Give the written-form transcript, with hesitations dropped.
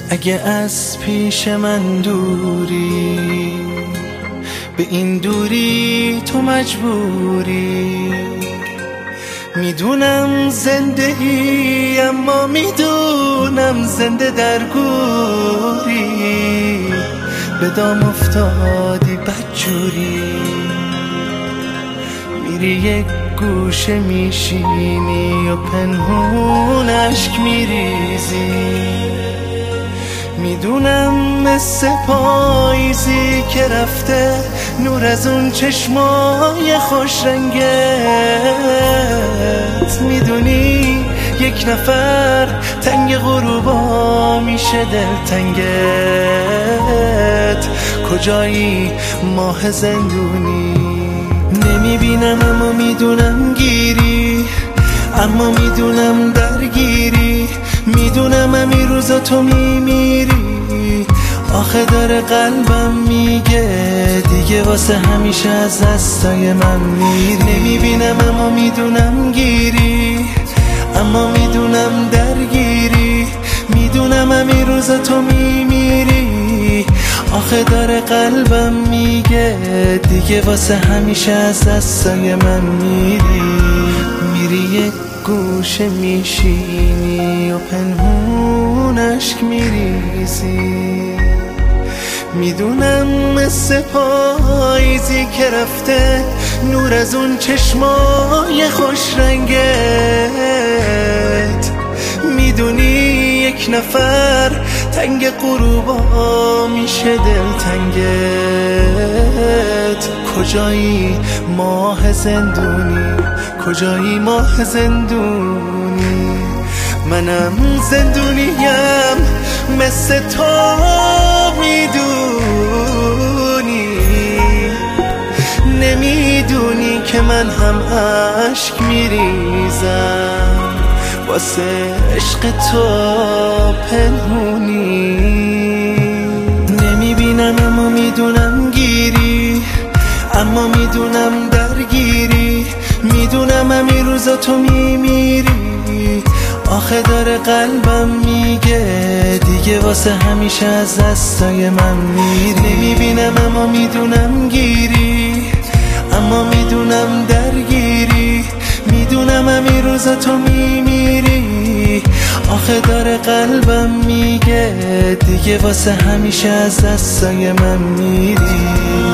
اگه از پیش من دوری، به این دوری تو مجبوری. میدونم زنده ای اما میدونم زنده در گوری. به دام افتادی بدجوری، میری یک گوشه میشینی و پنهون اشک میریزی. میدونم مثل پاییزی که رفته نور از اون چشمای خوش رنگت. میدونی یک نفر تنگ غروبا میشه دلتنگت. کجایی ماه زندونی؟ نمیبینم اما میدونم گیری، اما میدونم درگیری. میدونم همین روزا تو میمیری. آخه داره قلبم میگه دیگه واسه همیشه از دستای من میری. نمیبینم اما میدونم گیری، اما میدونم درگیری. میدونم همین روزا تو میمیری. آخه داره قلبم میگه دیگه واسه همیشه از دستای من میری. میری یک گوشه میشینی و پنهون اشک میریزی. میدونم مثل پاییزی که رفته نور از اون چشمای خوش رنگت. میدونی یک نفر تنگ غروبا میشه دلتنگت. کجایی ماه زندونی؟ کجایی ماه زندونی؟ منم زندونیم مثل تو میدونی. نمیدونی که من هم اشک میریزم واسه عشق تو پنهونی. نمیبینم اما میدونم گیری، اما میدونم درگیری. میدونم همین روزا تو میمیری. آخه داره قلبم میگه دیگه واسه همیشه از دستای من میری. نمیبینم اما میدونم گیری، اما میدونم درگیری. میدونم همین روزا تو میمیری. آخه داره قلبم میگه دیگه واسه همیشه از دستای من میری.